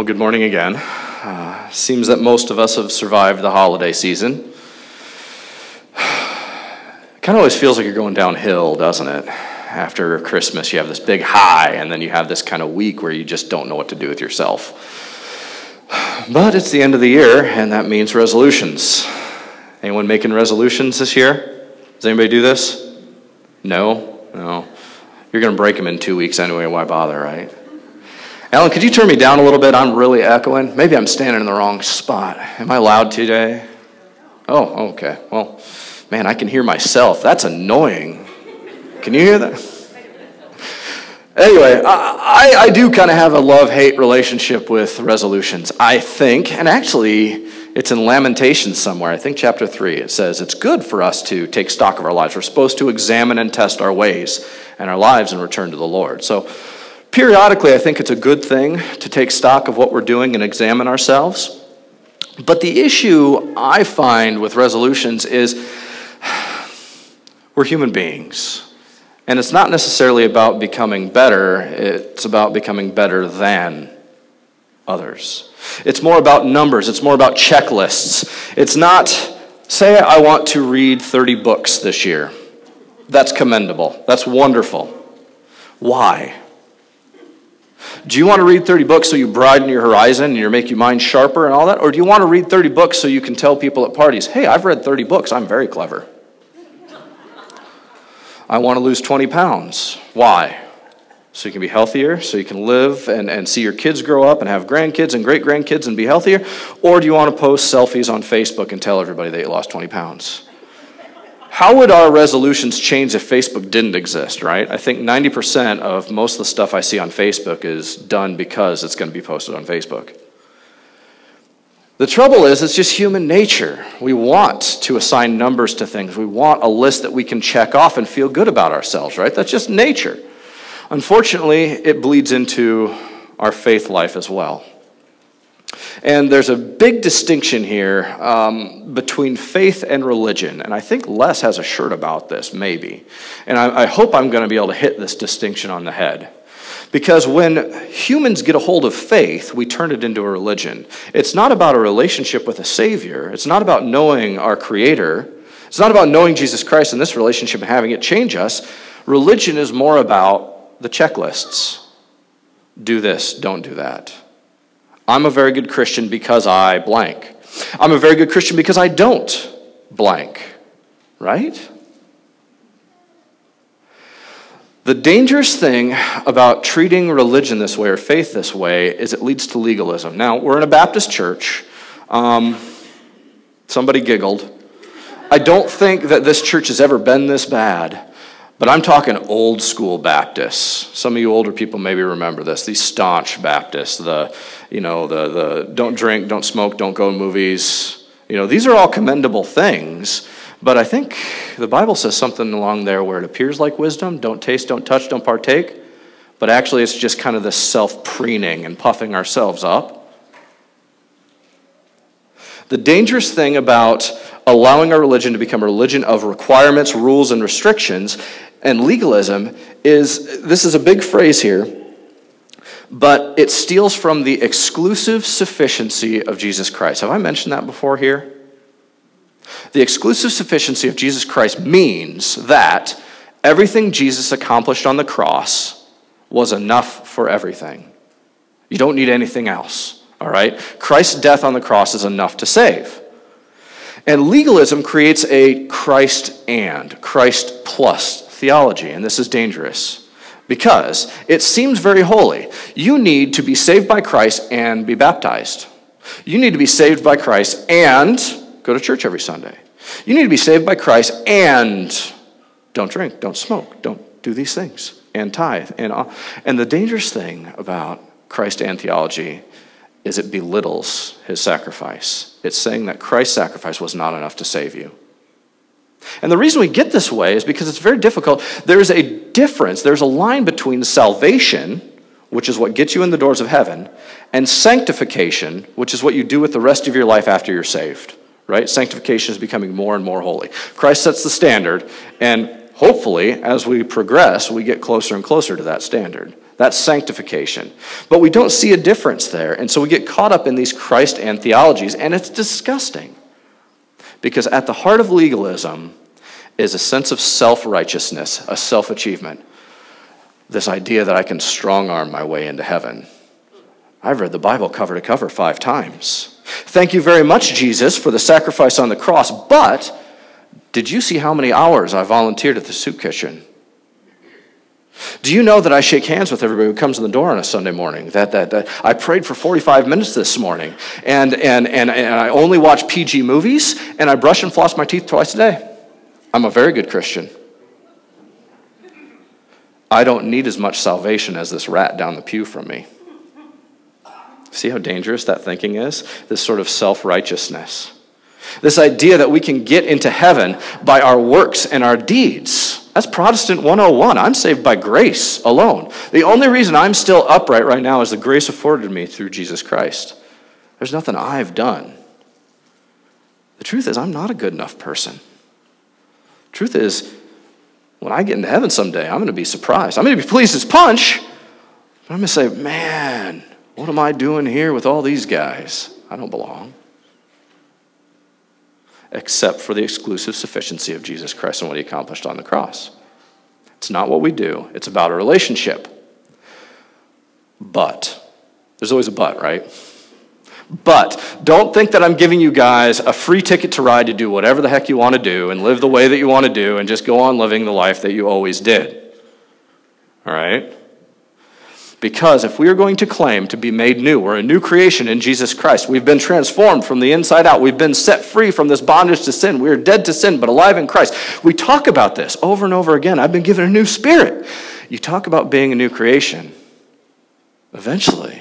Well, good morning again. Seems that most of us have survived the holiday season. It kind of always feels like you're going downhill, doesn't it? After Christmas, you have this big high, and then you have this kind of week where you just don't know what to do with yourself. But it's the end of the year, and that means resolutions. Anyone making resolutions this year? Does anybody do this? No? No. You're going to break them in 2 weeks anyway, why bother, right? Alan, could you turn me down a little bit? I'm really echoing. Maybe I'm standing in the wrong spot. Am I loud today? Oh, okay. Well, man, I can hear myself. That's annoying. Can you hear that? Anyway, I do kind of have a love-hate relationship with resolutions, I think. And actually, it's in Lamentations somewhere. I think chapter 3. It says, it's good for us to take stock of our lives. We're supposed to examine and test our ways and our lives and return to the Lord. So, periodically, I think it's a good thing to take stock of what we're doing and examine ourselves. But the issue I find with resolutions is we're human beings. And it's not necessarily about becoming better. It's about becoming better than others. It's more about numbers. It's more about checklists. It's not, say I want to read 30 books this year. That's commendable. That's wonderful. Why? Do you want to read 30 books so you broaden your horizon and you make your mind sharper and all that? Or do you want to read 30 books so you can tell people at parties, hey, I've read 30 books, I'm very clever. I want to lose 20 pounds. Why? So you can be healthier, so you can live and see your kids grow up and have grandkids and great-grandkids and be healthier? Or do you want to post selfies on Facebook and tell everybody that you lost 20 pounds? How would our resolutions change if Facebook didn't exist, right? I think 90% of most of the stuff I see on Facebook is done because it's going to be posted on Facebook. The trouble is, it's just human nature. We want to assign numbers to things. We want a list that we can check off and feel good about ourselves, right? That's just nature. Unfortunately, it bleeds into our faith life as well. And there's a big distinction here between faith and religion. And I think Les has a shirt about this, maybe. And I hope I'm going to be able to hit this distinction on the head. Because when humans get a hold of faith, we turn it into a religion. It's not about a relationship with a Savior. It's not about knowing our Creator. It's not about knowing Jesus Christ in this relationship and having it change us. Religion is more about the checklists. Do this, don't do that. I'm a very good Christian because I blank. I'm a very good Christian because I don't blank. Right? The dangerous thing about treating religion this way or faith this way is it leads to legalism. Now, we're in a Baptist church. Somebody giggled. I don't think that this church has ever been this bad. But I'm talking old school Baptists. Some of you older people maybe remember this. These staunch Baptists, the don't drink, don't smoke, don't go to movies. These are all commendable things. But I think the Bible says something along there where it appears like wisdom. Don't taste, don't touch, don't partake. But actually it's just kind of this self-preening and puffing ourselves up. The dangerous thing about allowing our religion to become a religion of requirements, rules, and restrictions, and legalism is, this is a big phrase here, but it steals from the exclusive sufficiency of Jesus Christ. Have I mentioned that before here? The exclusive sufficiency of Jesus Christ means that everything Jesus accomplished on the cross was enough for everything. You don't need anything else, all right? Christ's death on the cross is enough to save. And legalism creates a Christ plus theology, and this is dangerous because it seems very holy. You need to be saved by Christ and be baptized. You need to be saved by Christ and go to church every Sunday. You need to be saved by Christ and don't drink, don't smoke, don't do these things, and tithe. And the dangerous thing about Christ and theology is it belittles his sacrifice. It's saying that Christ's sacrifice was not enough to save you. And the reason we get this way is because it's very difficult. There's a difference. There's a line between salvation, which is what gets you in the doors of heaven, and sanctification, which is what you do with the rest of your life after you're saved. Right? Sanctification is becoming more and more holy. Christ sets the standard, and hopefully, as we progress, we get closer and closer to that standard. That's sanctification. But we don't see a difference there. And so we get caught up in these Christ and theologies, and it's disgusting. Because at the heart of legalism is a sense of self-righteousness, a self-achievement. This idea that I can strong-arm my way into heaven. I've read the Bible cover to cover 5 times. Thank you very much, Jesus, for the sacrifice on the cross. But did you see how many hours I volunteered at the soup kitchen? Do you know that I shake hands with everybody who comes in the door on a Sunday morning? That I prayed for 45 minutes this morning, and I only watch PG movies, and I brush and floss my teeth twice a day. I'm a very good Christian. I don't need as much salvation as this rat down the pew from me. See how dangerous that thinking is? This sort of self-righteousness. This idea that we can get into heaven by our works and our deeds. That's Protestant 101. I'm saved by grace alone. The only reason I'm still upright right now is the grace afforded me through Jesus Christ. There's nothing I've done. The truth is, I'm not a good enough person. The truth is, when I get into heaven someday, I'm going to be surprised. I'm going to be pleased as punch, but I'm going to say, man, what am I doing here with all these guys? I don't belong. Except for the exclusive sufficiency of Jesus Christ and what he accomplished on the cross. It's not what we do. It's about a relationship. But, there's always a but, right? But, don't think that I'm giving you guys a free ticket to ride to do whatever the heck you want to do and live the way that you want to do and just go on living the life that you always did. All right? Because if we are going to claim to be made new, we're a new creation in Jesus Christ. We've been transformed from the inside out. We've been set free from this bondage to sin. We are dead to sin, but alive in Christ. We talk about this over and over again. I've been given a new spirit. You talk about being a new creation. Eventually,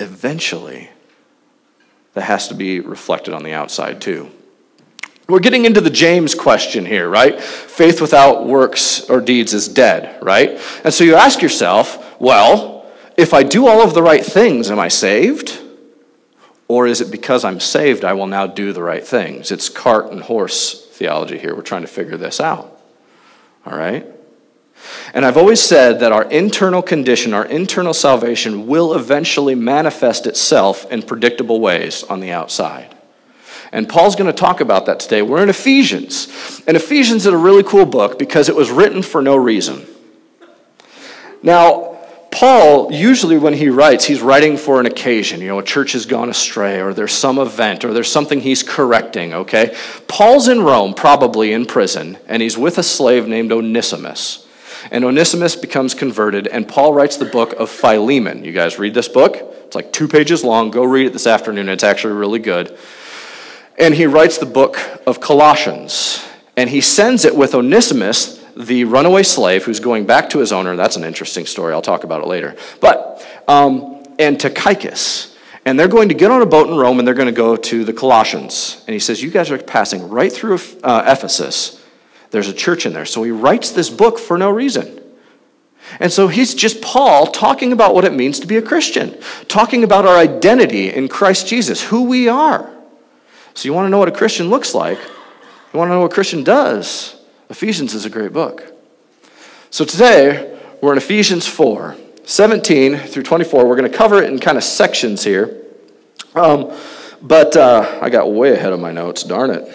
that has to be reflected on the outside too. We're getting into the James question here, right? Faith without works or deeds is dead, right? And so you ask yourself, well, if I do all of the right things, am I saved? Or is it because I'm saved, I will now do the right things? It's cart and horse theology here. We're trying to figure this out. All right? And I've always said that our internal condition, our internal salvation will eventually manifest itself in predictable ways on the outside. And Paul's going to talk about that today. We're in Ephesians. And Ephesians is a really cool book because it was written for no reason. Now, Paul, usually when he writes, he's writing for an occasion. You know, a church has gone astray, or there's some event, or there's something he's correcting, okay? Paul's in Rome, probably in prison, and he's with a slave named Onesimus. And Onesimus becomes converted, and Paul writes the book of Philemon. You guys read this book? It's like 2 pages long. Go read it this afternoon. It's actually really good. And he writes the book of Colossians. And he sends it with Onesimus, the runaway slave who's going back to his owner. That's an interesting story. I'll talk about it later. But, and Tychicus. And they're going to get on a boat in Rome, and they're going to go to the Colossians. And he says, you guys are passing right through Ephesus. There's a church in there. So he writes this book for no reason. And so he's just Paul talking about what it means to be a Christian. Talking about our identity in Christ Jesus, who we are. So you want to know what a Christian looks like? You want to know what a Christian does? Ephesians is a great book. So today, we're in Ephesians 4, 17 through 24. We're going to cover it in kind of sections here. But I got way ahead of my notes, darn it.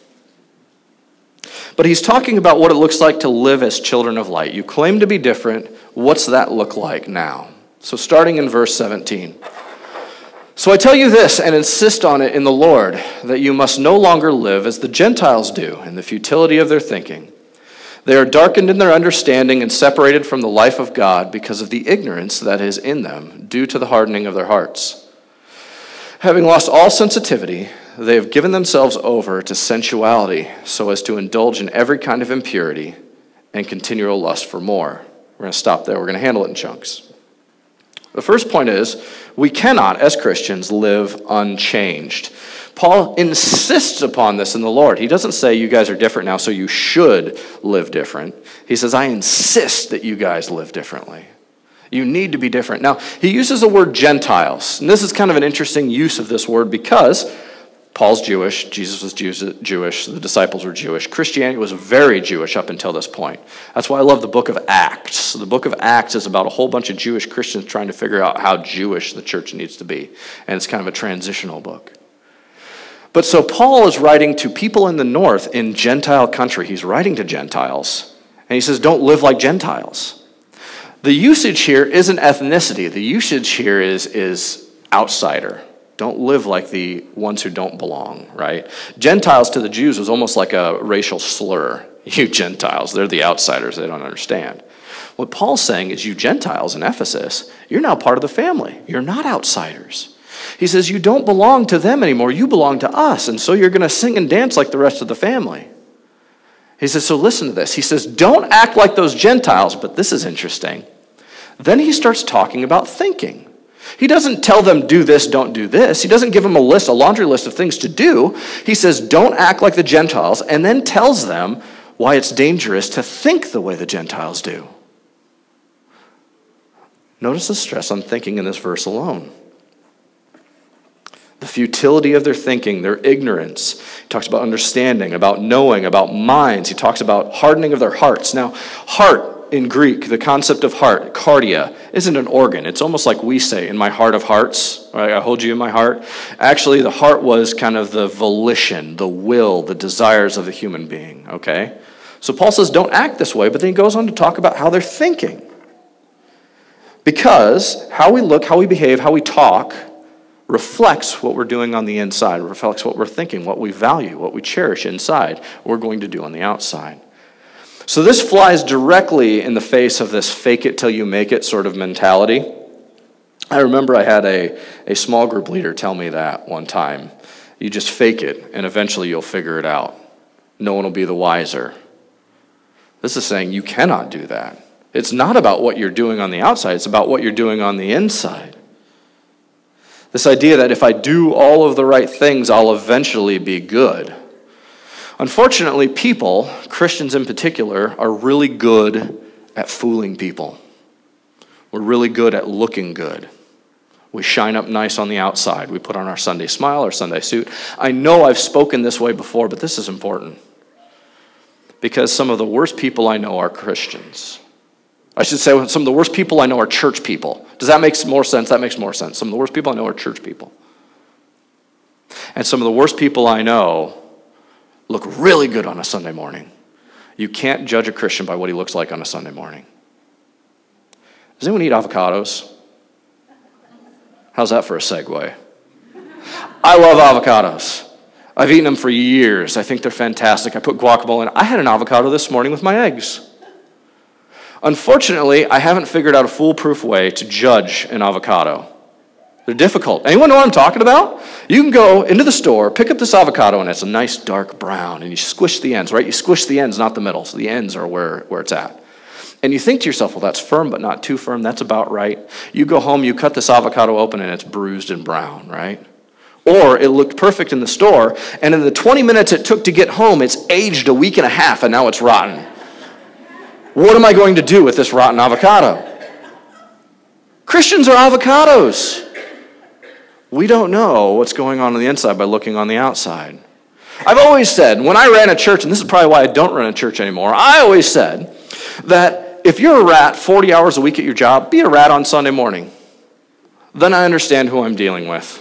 But he's talking about what it looks like to live as children of light. You claim to be different. What's that look like now? So starting in verse 17. So I tell you this and insist on it in the Lord, that you must no longer live as the Gentiles do in the futility of their thinking. They are darkened in their understanding and separated from the life of God because of the ignorance that is in them due to the hardening of their hearts. Having lost all sensitivity, they have given themselves over to sensuality so as to indulge in every kind of impurity and continual lust for more. We're going to stop there. We're going to handle it in chunks. The first point is, we cannot, as Christians, live unchanged. Paul insists upon this in the Lord. He doesn't say you guys are different now, so you should live different. He says, I insist that you guys live differently. You need to be different. Now, he uses the word Gentiles, and this is kind of an interesting use of this word because Paul's Jewish, Jesus was Jewish, the disciples were Jewish. Christianity was very Jewish up until this point. That's why I love the book of Acts. The book of Acts is about a whole bunch of Jewish Christians trying to figure out how Jewish the church needs to be. And it's kind of a transitional book. But so Paul is writing to people in the north in Gentile country. He's writing to Gentiles. And he says, don't live like Gentiles. The usage here isn't ethnicity. The usage here is outsider. Don't live like the ones who don't belong, right? Gentiles to the Jews was almost like a racial slur. You Gentiles, they're the outsiders. They don't understand. What Paul's saying is you Gentiles in Ephesus, you're now part of the family. You're not outsiders. He says you don't belong to them anymore. You belong to us. And so you're going to sing and dance like the rest of the family. He says, so listen to this. He says, don't act like those Gentiles, but this is interesting. Then he starts talking about thinking. He doesn't tell them, do this, don't do this. He doesn't give them a laundry list of things to do. He says, don't act like the Gentiles, and then tells them why it's dangerous to think the way the Gentiles do. Notice the stress on thinking in this verse alone. The futility of their thinking, their ignorance. He talks about understanding, about knowing, about minds. He talks about hardening of their hearts. Now, heart, in Greek, the concept of heart, cardia, isn't an organ. It's almost like we say, in my heart of hearts, right? I hold you in my heart. Actually, the heart was kind of the volition, the will, the desires of the human being, okay? So Paul says, don't act this way, but then he goes on to talk about how they're thinking. Because how we look, how we behave, how we talk reflects what we're doing on the inside, reflects what we're thinking, what we value, what we cherish inside, what we're going to do on the outside. So this flies directly in the face of this fake it till you make it sort of mentality. I remember I had a small group leader tell me that one time. You just fake it, and eventually you'll figure it out. No one will be the wiser. This is saying you cannot do that. It's not about what you're doing on the outside. It's about what you're doing on the inside. This idea that if I do all of the right things, I'll eventually be good. Unfortunately, people, Christians in particular, are really good at fooling people. We're really good at looking good. We shine up nice on the outside. We put on our Sunday smile, our Sunday suit. I know I've spoken this way before, but this is important. Because some of the worst people I know are Christians. I should say some of the worst people I know are church people. Does that make more sense? That makes more sense. Some of the worst people I know are church people. And some of the worst people I know look really good on a Sunday morning. You can't judge a Christian by what he looks like on a Sunday morning. Does anyone eat avocados? How's that for a segue? I love avocados. I've eaten them for years. I think they're fantastic. I put guacamole in. I had an avocado this morning with my eggs. Unfortunately, I haven't figured out a foolproof way to judge an avocado. They're difficult. Anyone know what I'm talking about? You can go into the store, pick up this avocado, and it's a nice dark brown, and you squish the ends, right? You squish the ends, not the middle, so the ends are where it's at. And you think to yourself, well, that's firm, but not too firm. That's about right. You go home, you cut this avocado open, and it's bruised and brown, right? Or it looked perfect in the store, and in the 20 minutes it took to get home, it's aged a week and a half, and now it's rotten. What am I going to do with this rotten avocado? Christians are avocados. We don't know what's going on the inside by looking on the outside. I've always said, when I ran a church, and this is probably why I don't run a church anymore, I always said that if you're a rat 40 hours a week at your job, be a rat on Sunday morning. Then I understand who I'm dealing with.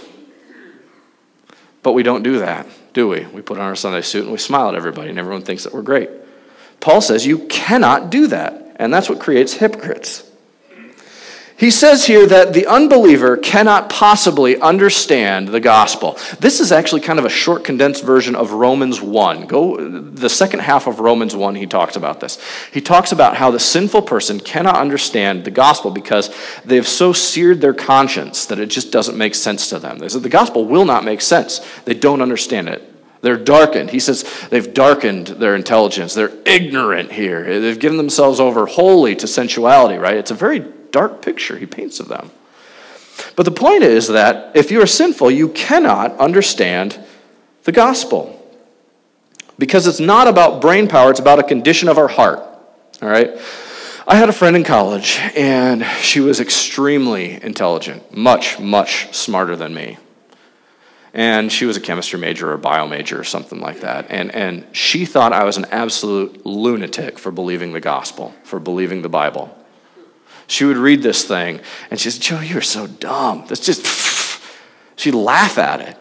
But we don't do that, do we? We put on our Sunday suit and we smile at everybody, and everyone thinks that we're great. Paul says you cannot do that, and that's what creates hypocrites. He says here that the unbeliever cannot possibly understand the gospel. This is actually kind of a short, condensed version of Romans 1. The second half of Romans 1, he talks about this. He talks about how the sinful person cannot understand the gospel because they've so seared their conscience that it just doesn't make sense to them. They said the gospel will not make sense. They don't understand it. They're darkened. He says they've darkened their intelligence. They're ignorant here. They've given themselves over wholly to sensuality, right? It's a very dark picture he paints of them. But the point is that if you are sinful, you cannot understand the gospel. Because it's not about brain power, it's about a condition of our heart. All right? I had a friend in college, and she was extremely intelligent, much, much smarter than me. And she was a chemistry major or a bio major or something like that. And she thought I was an absolute lunatic for believing the gospel, for believing the Bible. She would read this thing, and she said, Joe, you're so dumb. That's just, she'd laugh at it.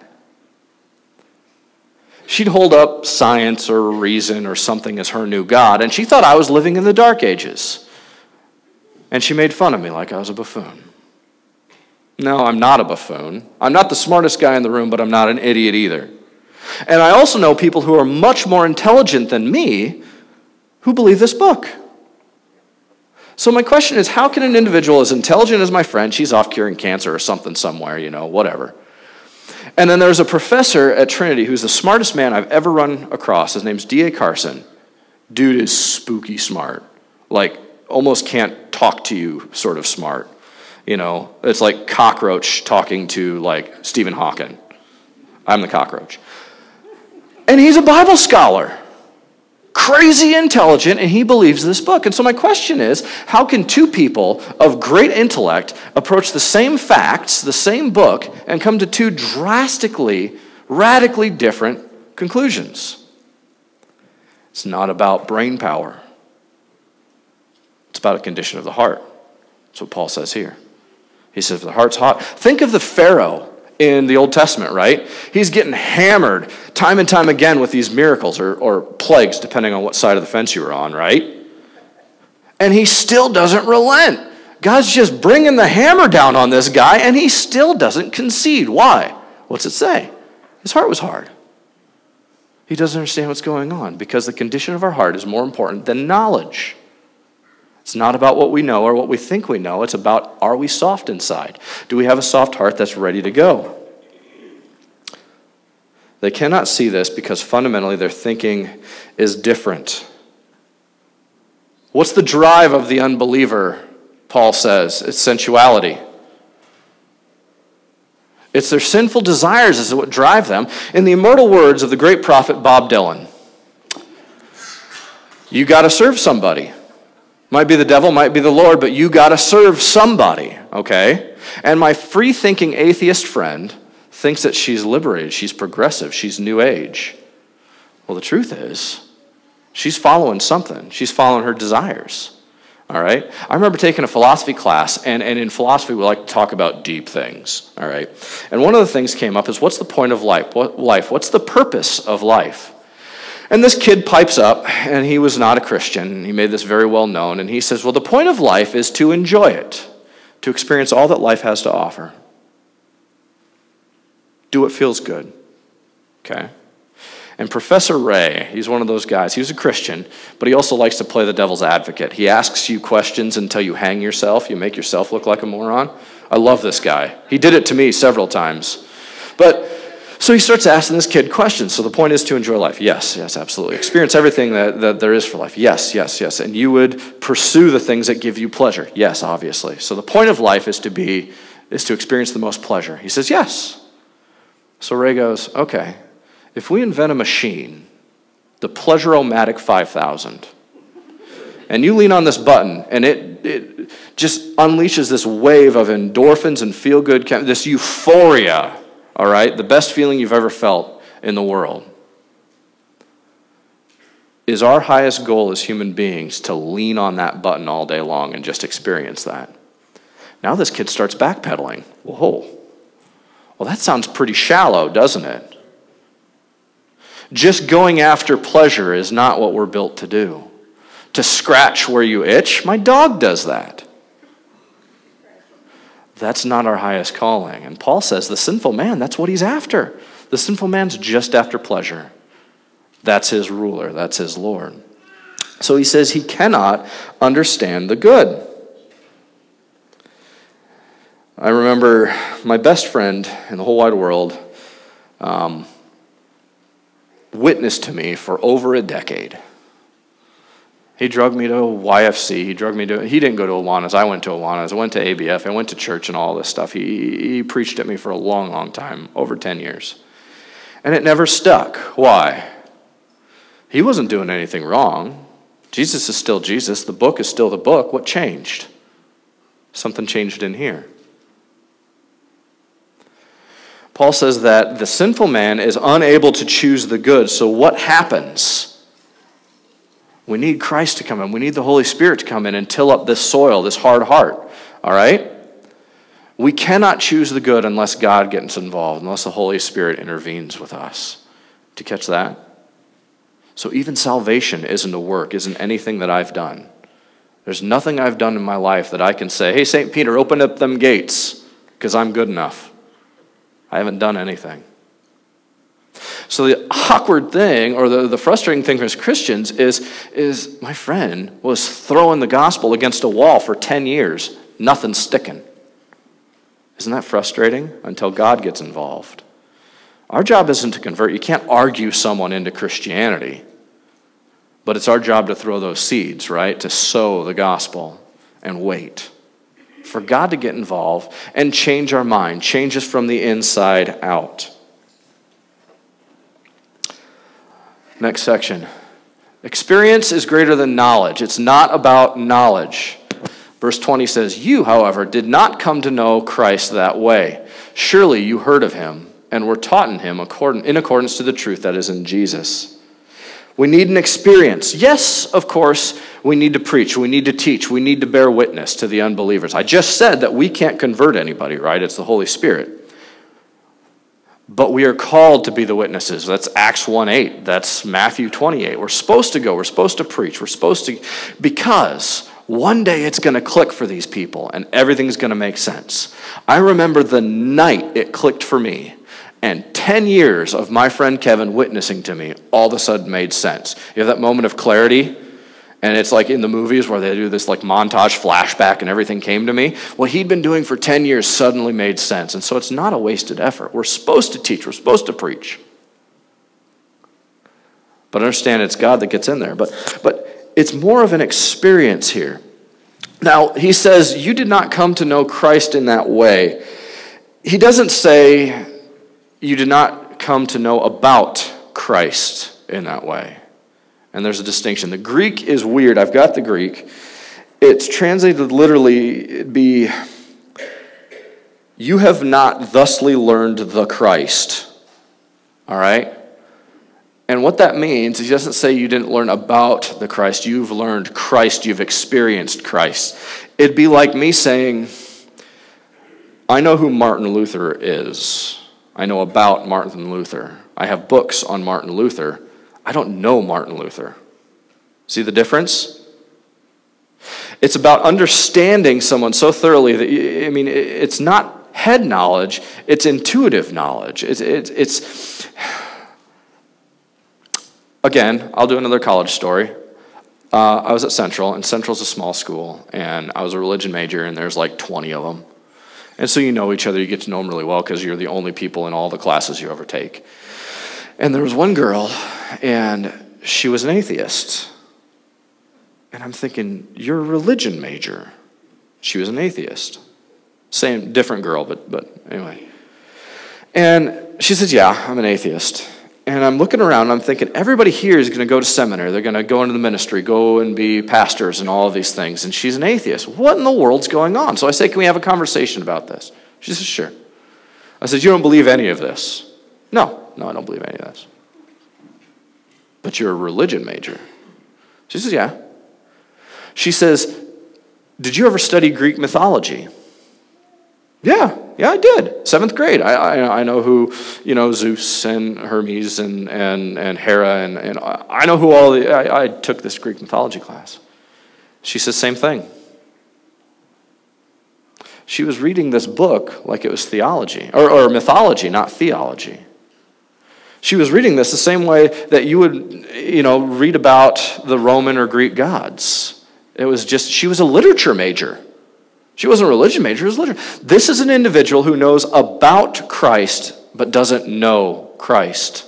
She'd hold up science or reason or something as her new God, and she thought I was living in the dark ages. And she made fun of me like I was a buffoon. No, I'm not a buffoon. I'm not the smartest guy in the room, but I'm not an idiot either. And I also know people who are much more intelligent than me who believe this book. So my question is, how can an individual as intelligent as my friend, she's off curing cancer or something somewhere, whatever. And then there's a professor at Trinity who's the smartest man I've ever run across. His name's D.A. Carson. Dude is spooky smart. Like, almost can't talk to you sort of smart. It's like cockroach talking to, like, Stephen Hawking. I'm the cockroach. And he's a Bible scholar. Crazy intelligent, and he believes this book. And so my question is, how can two people of great intellect approach the same facts, the same book, and come to two drastically, radically different conclusions? It's not about brain power. It's about a condition of the heart. That's what Paul says here. He says, if the heart's hot. Think of the Pharaoh in the Old Testament, right? He's getting hammered time and time again with these miracles or plagues, depending on what side of the fence you were on, right? And he still doesn't relent. God's just bringing the hammer down on this guy, and he still doesn't concede. Why? What's it say? His heart was hard. He doesn't understand what's going on because the condition of our heart is more important than knowledge. It's not about what we know or what we think we know. It's about, are we soft inside? Do we have a soft heart that's ready to go? They cannot see this because fundamentally their thinking is different. What's the drive of the unbeliever, Paul says? It's sensuality. It's their sinful desires is what drive them. In the immortal words of the great prophet Bob Dylan, you got to serve somebody. Might be the devil, might be the Lord, but you got to serve somebody, okay? And my free-thinking atheist friend thinks that she's liberated, she's progressive, she's new age. Well, the truth is, she's following something. She's following her desires, all right? I remember taking a philosophy class, and in philosophy, we like to talk about deep things, all right? And one of the things came up is, what's the point of life? What's the purpose of life? And this kid pipes up, and he was not a Christian. He made this very well known, and he says, well, the point of life is to enjoy it, to experience all that life has to offer. Do what feels good, okay? And Professor Ray, he's one of those guys. He was a Christian, but he also likes to play the devil's advocate. He asks you questions until you hang yourself. You make yourself look like a moron. I love this guy. He did it to me several times. So he starts asking this kid questions. So the point is to enjoy life. Yes, absolutely. Experience everything that there is for life. Yes. And you would pursue the things that give you pleasure. Yes, obviously. So the point of life is to experience the most pleasure. He says, yes. So Ray goes, okay, if we invent a machine, the Pleasure-O-Matic 5000, and you lean on this button, and it just unleashes this wave of endorphins and feel-good, this euphoria, all right, the best feeling you've ever felt in the world. Is our highest goal as human beings to lean on that button all day long and just experience that? Now this kid starts backpedaling. Whoa. Well, that sounds pretty shallow, doesn't it? Just going after pleasure is not what we're built to do. To scratch where you itch, my dog does that. That's not our highest calling. And Paul says the sinful man, that's what he's after. The sinful man's just after pleasure. That's his ruler. That's his Lord. So he says he cannot understand the good. I remember my best friend in the whole wide world witnessed to me for over a decade. He drugged me to YFC. He didn't go to Awanas. I went to Awanas. I went to ABF. I went to church and all this stuff. He preached at me for a long, long time, over 10 years. And it never stuck. Why? He wasn't doing anything wrong. Jesus is still Jesus. The book is still the book. What changed? Something changed in here. Paul says that the sinful man is unable to choose the good. So what happens? We need Christ to come in. We need the Holy Spirit to come in and till up this soil, this hard heart. All right? We cannot choose the good unless God gets involved, unless the Holy Spirit intervenes with us. Do you catch that? So even salvation isn't a work, isn't anything that I've done. There's nothing I've done in my life that I can say, hey, St. Peter, open up them gates, because I'm good enough. I haven't done anything. So the awkward thing, or the frustrating thing for us Christians is my friend was throwing the gospel against a wall for 10 years. Nothing's sticking. Isn't that frustrating? Until God gets involved. Our job isn't to convert. You can't argue someone into Christianity. But it's our job to throw those seeds, right? To sow the gospel and wait for God to get involved and change our mind, change us from the inside out. Next section. Experience is greater than knowledge. It's not about knowledge. Verse 20 says, you, however, did not come to know Christ that way. Surely you heard of him and were taught in him in accordance to the truth that is in Jesus. We need an experience. Yes, of course, we need to preach. We need to teach. We need to bear witness to the unbelievers. I just said that we can't convert anybody, right? It's the Holy Spirit. But we are called to be the witnesses. That's Acts 1:8. That's Matthew 28. We're supposed to go. We're supposed to preach. We're supposed to, because one day it's going to click for these people and everything's going to make sense. I remember the night it clicked for me, and 10 years of my friend Kevin witnessing to me all of a sudden made sense. You have that moment of clarity, and it's like in the movies where they do this like montage flashback and everything came to me. What he'd been doing for 10 years suddenly made sense. And so it's not a wasted effort. We're supposed to teach. We're supposed to preach. But understand it's God that gets in there. But it's more of an experience here. Now, he says, you did not come to know Christ in that way. He doesn't say you did not come to know about Christ in that way. And there's a distinction. The Greek is weird. I've got the Greek. It's translated literally be, you have not thusly learned the Christ. All right? And what that means, he doesn't say you didn't learn about the Christ. You've learned Christ. You've experienced Christ. It'd be like me saying, I know who Martin Luther is. I know about Martin Luther. I have books on Martin Luther. I don't know Martin Luther. See the difference? It's about understanding someone so thoroughly that, it's not head knowledge, it's intuitive knowledge. It's again, I'll do another college story. I was at Central, and Central's a small school, and I was a religion major, and there's like 20 of them. And so you know each other, you get to know them really well because you're the only people in all the classes you ever take. And there was one girl, and she was an atheist. And I'm thinking, you're a religion major. She was an atheist. Same, different girl, but anyway. And she says, yeah, I'm an atheist. And I'm looking around, and I'm thinking, everybody here is going to go to seminary. They're going to go into the ministry, go and be pastors and all of these things. And she's an atheist. What in the world's going on? So I say, can we have a conversation about this? She says, sure. I said, you don't believe any of this? No, I don't believe any of this. But you're a religion major. She says, yeah. She says, did you ever study Greek mythology? Yeah, I did. 7th grade. I know who, Zeus and Hermes and Hera, and I know who I took this Greek mythology class. She says, same thing. She was reading this book like it was theology, or mythology, not theology. She was reading this the same way that you would, read about the Roman or Greek gods. It was just, she was a literature major. She wasn't a religion major, she was literature. This is an individual who knows about Christ, but doesn't know Christ.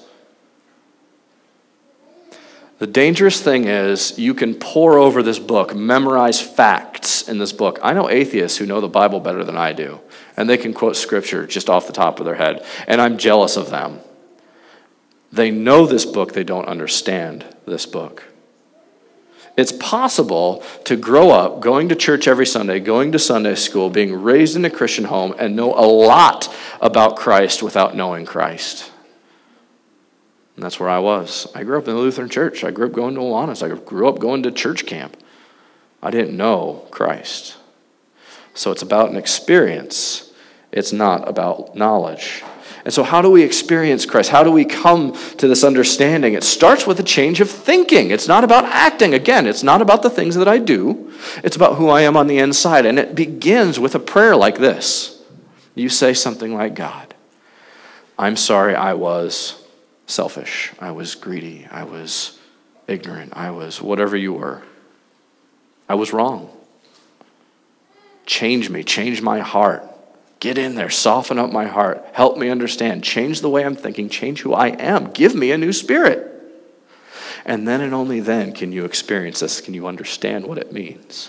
The dangerous thing is you can pore over this book, memorize facts in this book. I know atheists who know the Bible better than I do, and they can quote scripture just off the top of their head, and I'm jealous of them. They know this book, they don't understand this book. It's possible to grow up going to church every Sunday, going to Sunday school, being raised in a Christian home, and know a lot about Christ without knowing Christ. And that's where I was. I grew up in the Lutheran church. I grew up going to Awanas. I grew up going to church camp. I didn't know Christ. So it's about an experience. It's not about knowledge. And so how do we experience Christ? How do we come to this understanding? It starts with a change of thinking. It's not about acting. Again, it's not about the things that I do. It's about who I am on the inside. And it begins with a prayer like this. You say something like, God, I'm sorry I was selfish. I was greedy. I was ignorant. I was whatever you were. I was wrong. Change me. Change my heart. Get in there, soften up my heart, help me understand, change the way I'm thinking, change who I am, give me a new spirit. And then and only then can you experience this, can you understand what it means.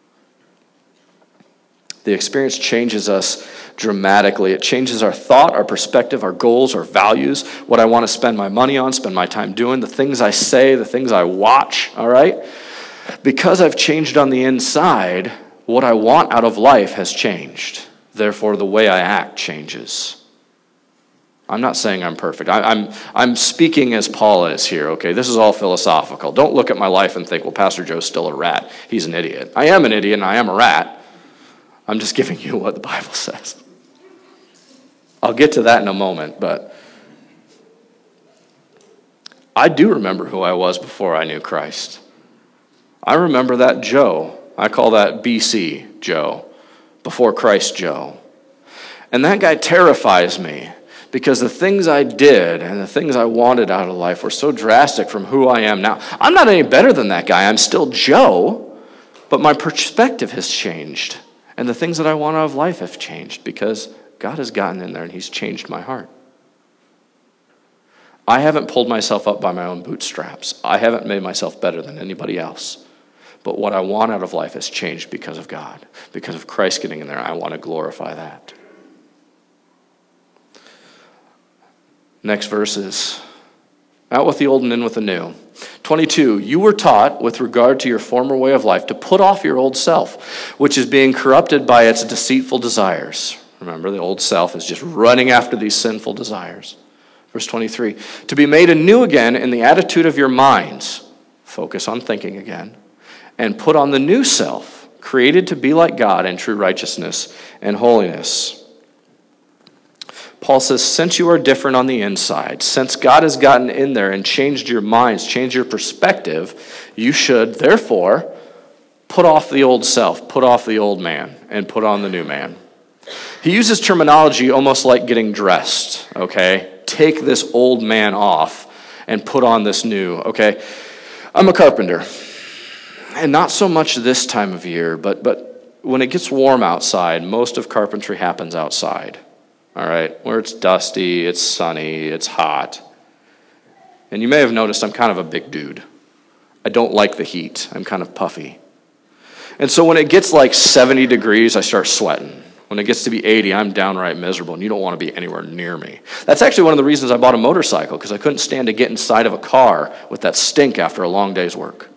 The experience changes us dramatically. It changes our thought, our perspective, our goals, our values, what I want to spend my money on, spend my time doing, the things I say, the things I watch, all right? Because I've changed on the inside, what I want out of life has changed. Therefore, the way I act changes. I'm not saying I'm perfect. I'm speaking as Paul is here, okay? This is all philosophical. Don't look at my life and think, well, Pastor Joe's still a rat. He's an idiot. I am an idiot and I am a rat. I'm just giving you what the Bible says. I'll get to that in a moment, but I do remember who I was before I knew Christ. I remember that Joe. I call that BC Joe. Before Christ Joe. And that guy terrifies me because the things I did and the things I wanted out of life were so drastic from who I am now. I'm not any better than that guy. I'm still Joe, but my perspective has changed. And the things that I want out of life have changed because God has gotten in there and he's changed my heart. I haven't pulled myself up by my own bootstraps. I haven't made myself better than anybody else. But what I want out of life has changed because of God. Because of Christ getting in there, I want to glorify that. Next verse is, out with the old and in with the new. 22, you were taught with regard to your former way of life to put off your old self, which is being corrupted by its deceitful desires. Remember, the old self is just running after these sinful desires. Verse 23, to be made anew again in the attitude of your minds. Focus on thinking again. And put on the new self, created to be like God in true righteousness and holiness. Paul says, since you are different on the inside, since God has gotten in there and changed your minds, changed your perspective, you should, therefore, put off the old self, put off the old man, and put on the new man. He uses terminology almost like getting dressed, okay? Take this old man off and put on this new, okay? I'm a carpenter. And not so much this time of year, but when it gets warm outside, most of carpentry happens outside, all right? Where it's dusty, it's sunny, it's hot. And you may have noticed I'm kind of a big dude. I don't like the heat. I'm kind of puffy. And so when it gets like 70 degrees, I start sweating. When it gets to be 80, I'm downright miserable, and you don't want to be anywhere near me. That's actually one of the reasons I bought a motorcycle, because I couldn't stand to get inside of a car with that stink after a long day's work.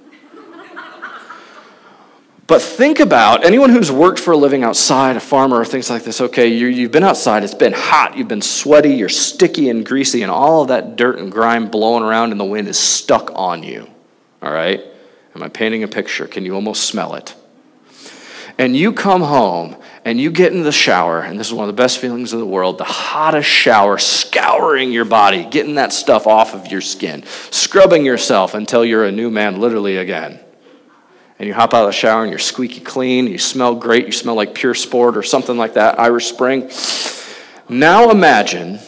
But think about anyone who's worked for a living outside, a farmer or things like this. Okay, you've been outside, it's been hot, you've been sweaty, you're sticky and greasy, and all of that dirt and grime blowing around in the wind is stuck on you. All right? Am I painting a picture? Can you almost smell it? And you come home and you get in the shower, and this is one of the best feelings of the world, the hottest shower, scouring your body, getting that stuff off of your skin, scrubbing yourself until you're a new man literally again. And you hop out of the shower and you're squeaky clean, you smell great, you smell like Pure Sport or something like that, Irish Spring. Now imagine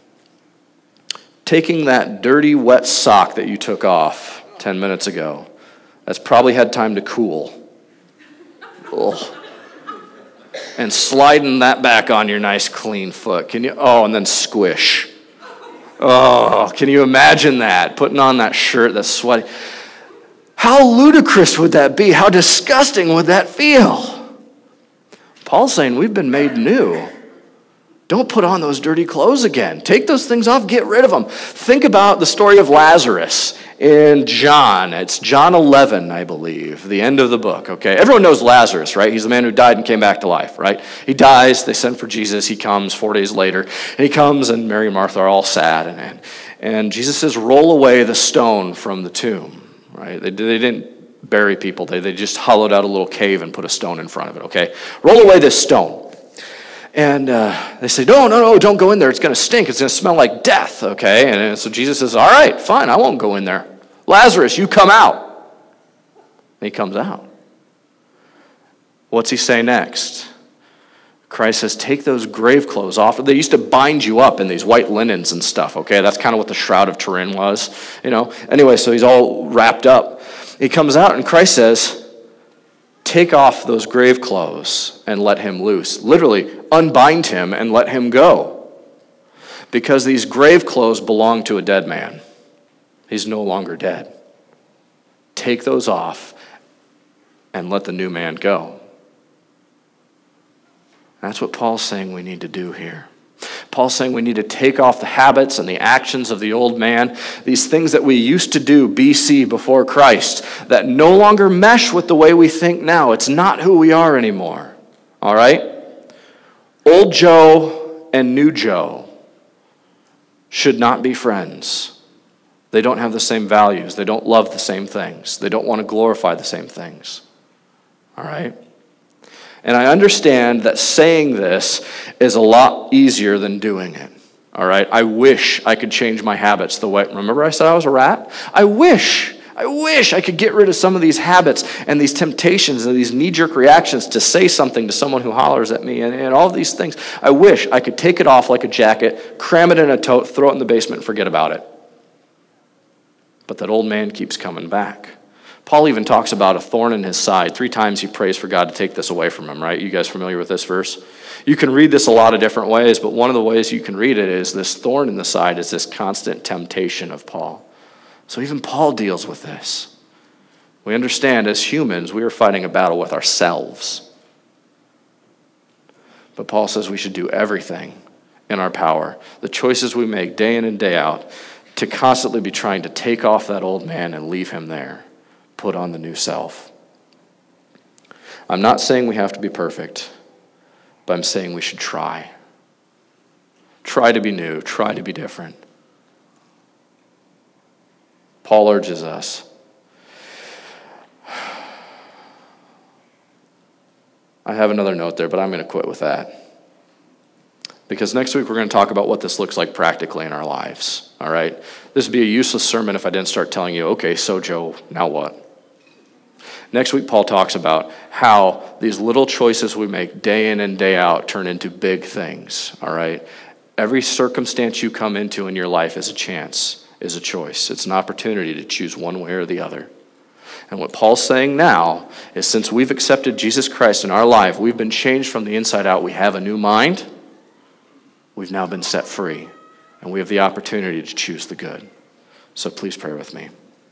taking that dirty, wet sock that you took off 10 minutes ago. That's probably had time to cool. Ugh. And sliding that back on your nice clean foot. And then squish. Oh, can you imagine that? Putting on that shirt that's sweaty. How ludicrous would that be? How disgusting would that feel? Paul's saying we've been made new. Don't put on those dirty clothes again. Take those things off, get rid of them. Think about the story of Lazarus in John. It's John 11, I believe, the end of the book, okay? Everyone knows Lazarus, right? He's the man who died and came back to life, right? He dies, they send for Jesus, he comes 4 days later, and he comes, and Mary and Martha are all sad, and Jesus says, roll away the stone from the tomb, right? They didn't bury people, they just hollowed out a little cave and put a stone in front of it, okay? Roll away this stone. And they say, no, don't go in there. It's going to stink. It's going to smell like death, okay? And so Jesus says, all right, fine, I won't go in there. Lazarus, you come out. And he comes out. What's he say next? Christ says, take those grave clothes off. They used to bind you up in these white linens and stuff, okay? That's kind of what the Shroud of Turin was, Anyway, so he's all wrapped up. He comes out, and Christ says, take off those grave clothes and let him loose. Literally, unbind him and let him go. Because these grave clothes belong to a dead man. He's no longer dead. Take those off and let the new man go. That's what Paul's saying we need to do here. Paul's saying we need to take off the habits and the actions of the old man, these things that we used to do BC before Christ, that no longer mesh with the way we think now. It's not who we are anymore. All right? Old Joe and new Joe should not be friends. They don't have the same values. They don't love the same things. They don't want to glorify the same things. All right? And I understand that saying this is a lot easier than doing it. All right? I wish I could change my habits the way. Remember I said I was a rat? I wish I could get rid of some of these habits and these temptations and these knee-jerk reactions to say something to someone who hollers at me and all these things. I wish I could take it off like a jacket, cram it in a tote, throw it in the basement, and forget about it. But that old man keeps coming back. Paul even talks about a thorn in his side. 3 times he prays for God to take this away from him, right? You guys familiar with this verse? You can read this a lot of different ways, but one of the ways you can read it is this thorn in the side is this constant temptation of Paul. So even Paul deals with this. We understand as humans, we are fighting a battle with ourselves. But Paul says we should do everything in our power, the choices we make day in and day out, to constantly be trying to take off that old man and leave him there. Put on the new self. I'm not saying we have to be perfect, but I'm saying we should try. Try to be new. Try to be different. Paul urges us. I have another note there, but I'm going to quit with that. Because next week we're going to talk about what this looks like practically in our lives. All right? This would be a useless sermon if I didn't start telling you, okay, so Joe, now what? Next week, Paul talks about how these little choices we make day in and day out turn into big things, all right? Every circumstance you come into in your life is a chance, is a choice. It's an opportunity to choose one way or the other. And what Paul's saying now is since we've accepted Jesus Christ in our life, we've been changed from the inside out. We have a new mind. We've now been set free. And we have the opportunity to choose the good. So please pray with me.